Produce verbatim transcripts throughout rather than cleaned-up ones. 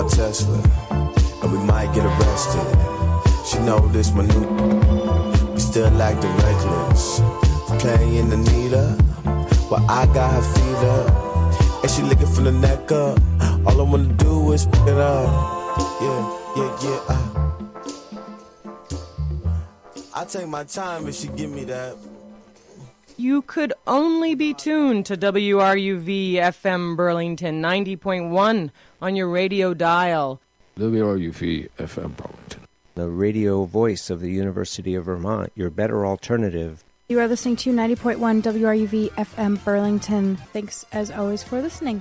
Tesla, and we might get arrested. She know this my new, we still acting reckless. Playing Anita, while I got her feet up, and she licking from the neck up. All I wanna do is pick it up. Yeah, yeah, yeah. Uh. I take my time if she give me that. You could only be tuned to W R U V F M Burlington ninety point one on your radio dial. W R U V F M Burlington, the radio voice of the University of Vermont, your better alternative. You are listening to ninety point one W R U V F M Burlington. Thanks, as always, for listening.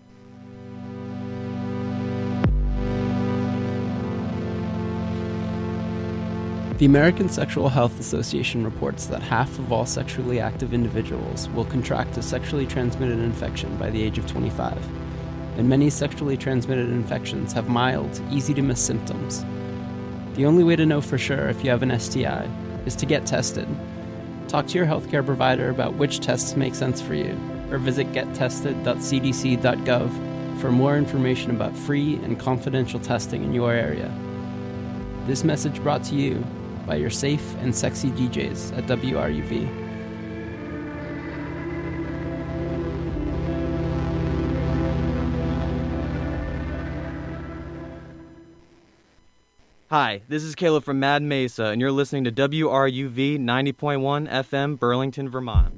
The American Sexual Health Association reports that half of all sexually active individuals will contract a sexually transmitted infection by the age of twenty-five, and many sexually transmitted infections have mild, easy-to-miss symptoms. The only way to know for sure if you have an S T I is to get tested. Talk to your healthcare provider about which tests make sense for you, or visit get tested dot c d c dot gov for more information about free and confidential testing in your area. This message brought to you by your safe and sexy D Js at W R U V. Hi, this is Caleb from Mad Mesa, and you're listening to W R U V ninety point one F M, Burlington, Vermont.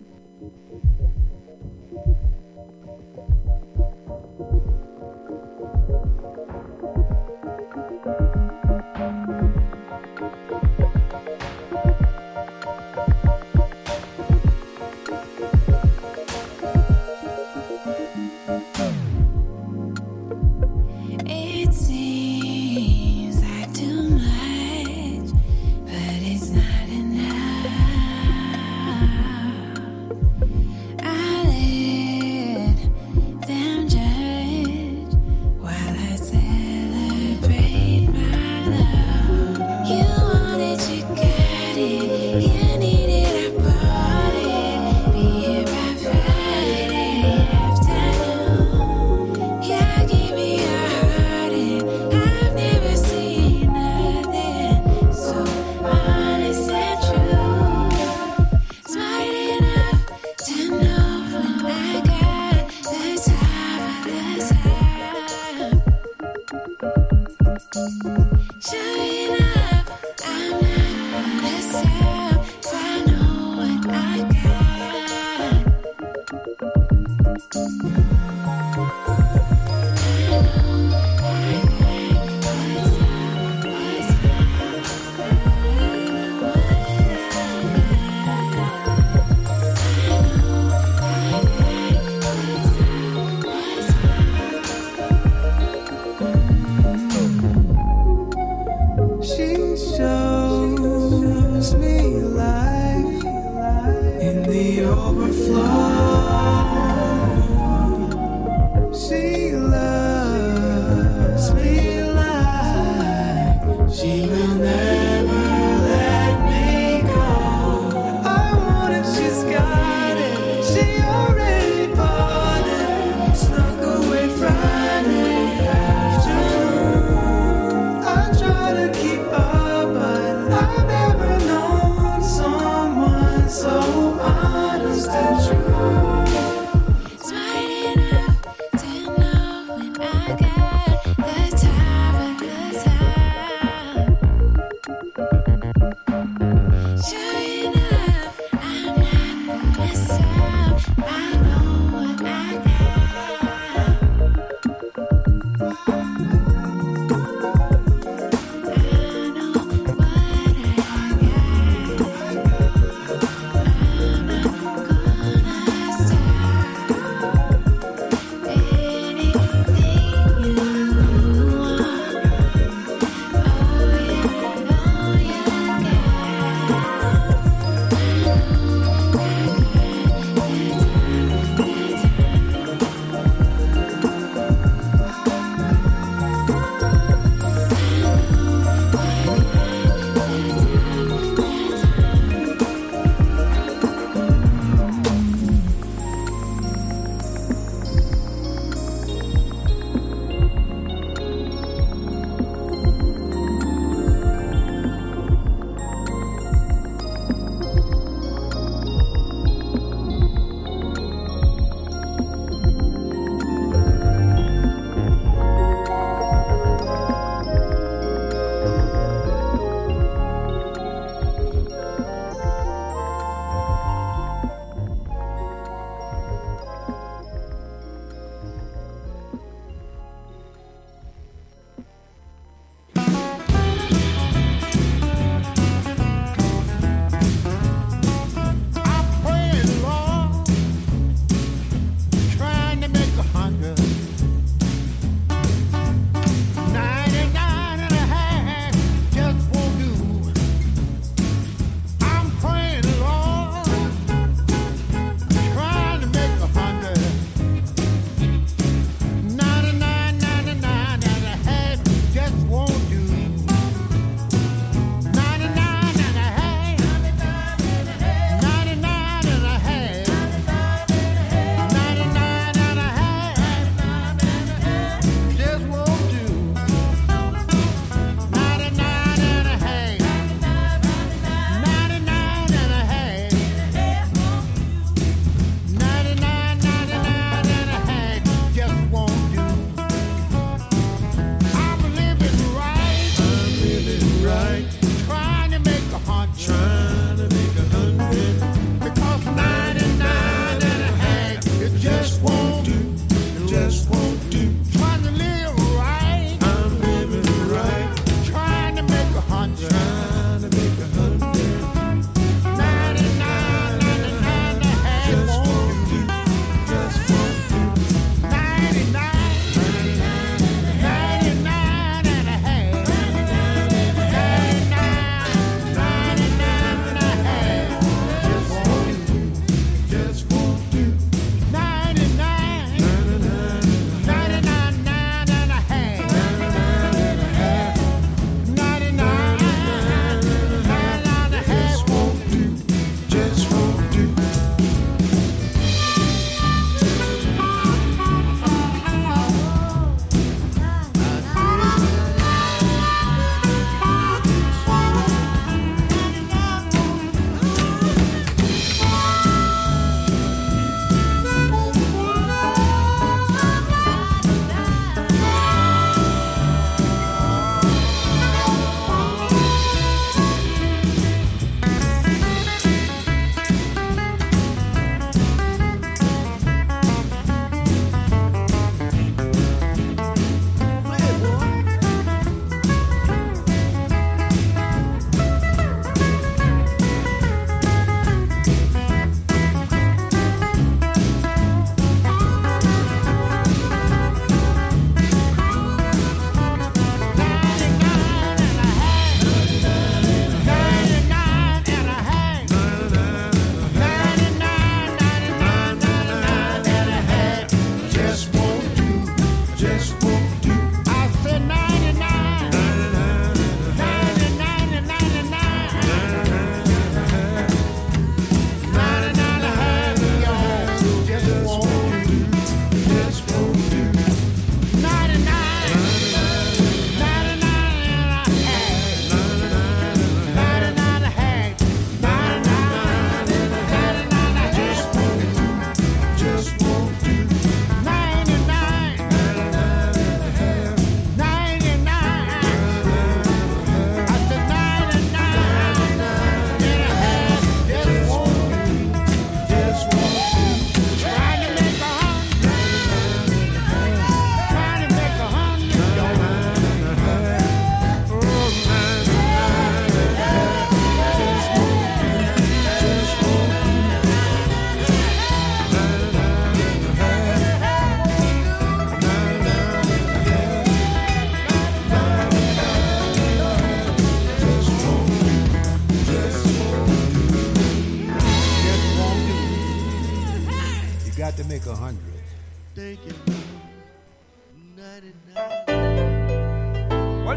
She shows me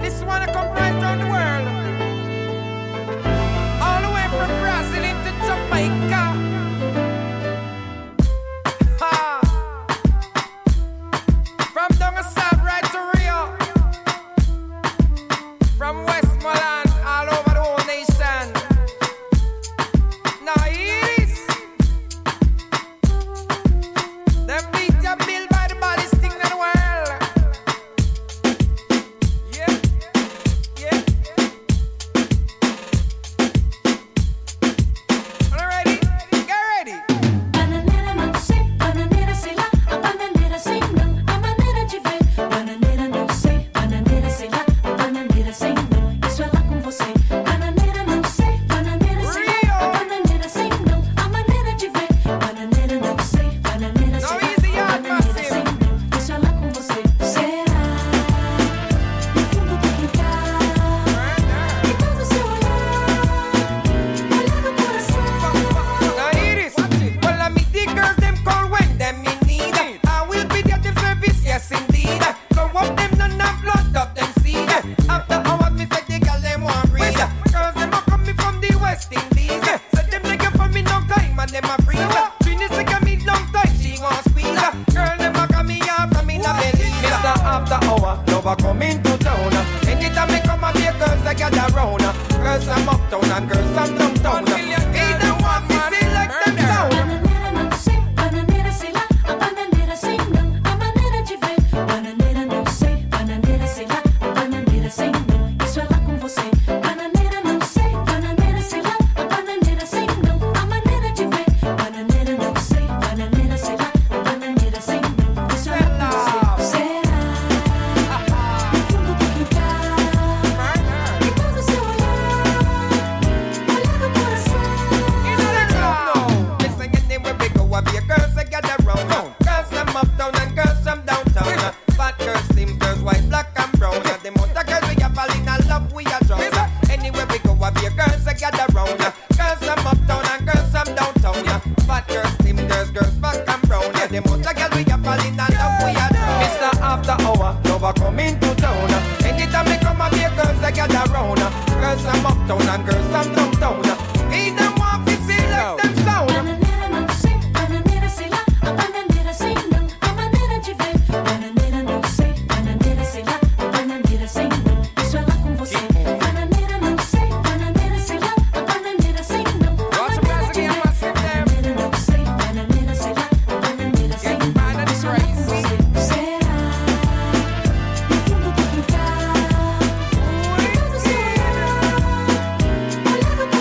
This one I come right around the world. All the way from Brazil into Jamaica. Ha. From down the south right to Rio. From Westmoreland all over the whole nation. Now it is. Them beat your bill by the baddest thing in the world. Yeah, yeah. All ready? Get ready. Bananeira não sei, bananeira sei lá, a bananeira sei não, a maneira de ver. Bananeira não sei, bananeira sei lá, a bananeira sei não, isso é lá com você. Bananeira não sei, bananeira sei lá, a bananeira sei não, a maneira de ver. Bananeira não sei, bananeira sei lá, a bananeira sei não, isso é lá com você. Será? No fundo do quintal, e todo seu olhar, olhar do coração. Now here it is. Well, I meet the girls, them call when them in need. I will be there to service, yes indeed. So up them none and blood up them seed. After hours, me say the girl them want breathe. Girls them a coming from the West Indies. Say them nigga for me long time and them a freeze. Trini say give me long time, she want squeeze. Girl them a come me after me na believe. Mister After Hour, lover coming to town. Anytime me come and be girls I gather round. Girls from uptown and girls from downtown. Either one me select them sound. Bananeira não sei, bananeira sei lá, a bananeira sei não, a maneira de ver. Bananeira não sei, bananeira sei lá, a bananeira sei não, isso é lá com você. Bananeira não sei, bananeira sei lá, a bananeira sei não, a maneira de ver. Bananeira não sei, bananeira sei lá, a bananeira sei não, isso é lá com você. Será? No fundo do quintal, e todo seu olhar, olhar do coração. Listen, anywhere we go, I be a girls that gather round. Girls from uptown and girls from downtown. Fat girls, slim girls, white, black and brown. The other girls we are falling in love, we are drowned. Anywhere we go, I be a girls that gather round. Girls from uptown and girls from downtown. Fat girls, slim girls, girls, black and brown. The other girls we are falling in love, we are drowned. Mister After Hour, lover coming to town. Anytime we come, I be a girls that gather round. Girls from uptown and girls from downtown. Either one we select them sound. Bananeira não sei, bananeira sei lá, a bananeira sei não, a maneira de ver. Bananeira não sei, bananeira sei lá, a bananeira sei não, isso é lá com você. Bananeira não sei, bananeira sei lá, a bananeira sei não, a maneira de ver. Bananeira não sei, bananeira sei lá, a bananeira sei não, isso é lá com você. Será? No fundo do quintal, e todo seu olhar, olhar do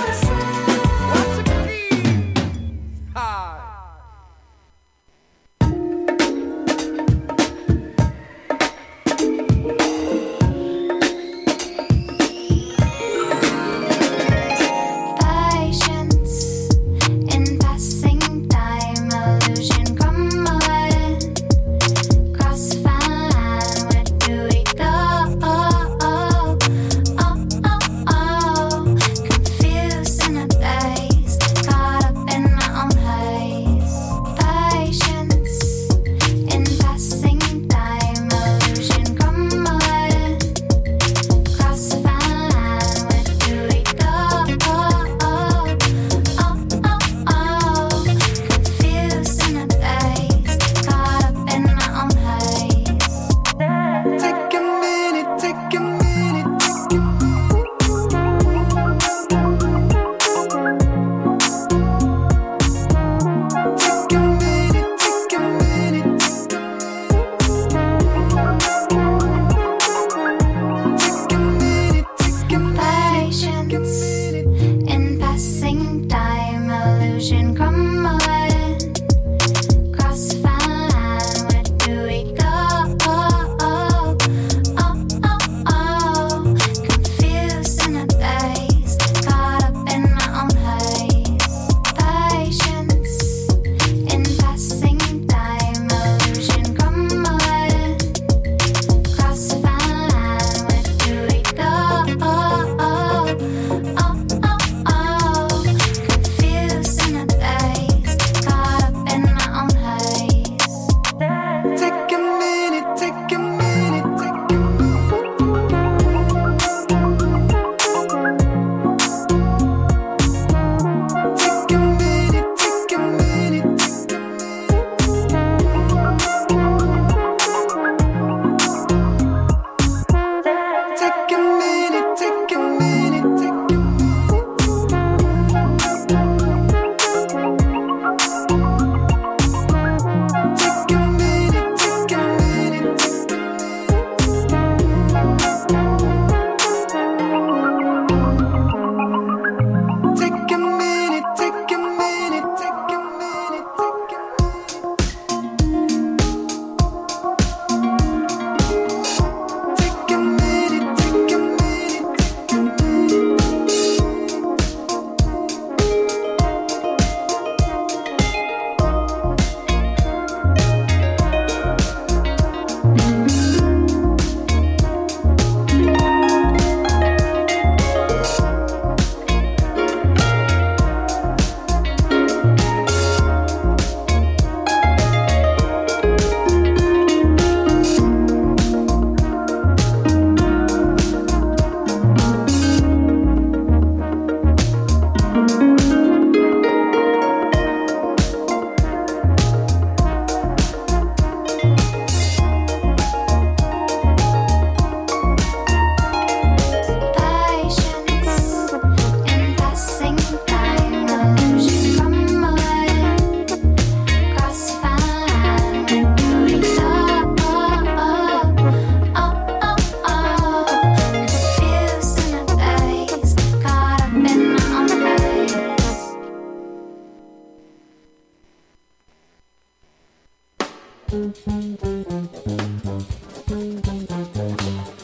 Bananeira.